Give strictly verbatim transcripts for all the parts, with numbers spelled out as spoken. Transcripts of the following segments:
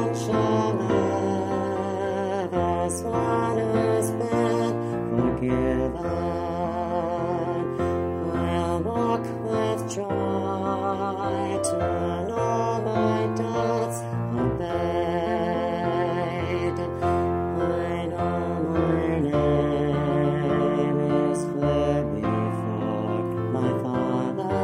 shall live as one who's been forgiven. I'll walk with joy to know my debts obeyed. I know my name is clear before my Father.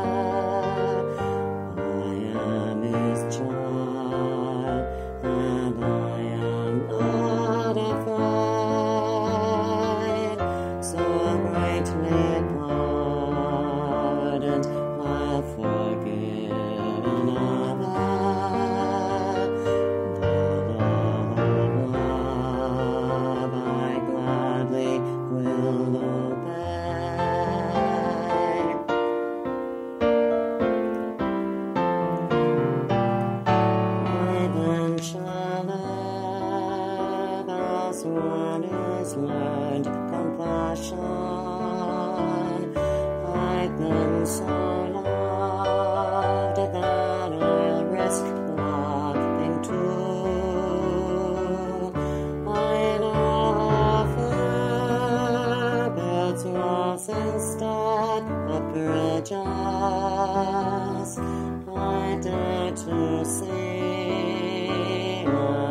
I am His child, and I am not afraid. So greatly pardoned, I'll forgive another. The love I gladly will obey. I then shall live as one who's learned compassion. I've been so loved that I'll risk nothing too. I'd offer build walls instead of bridges. I dare to see my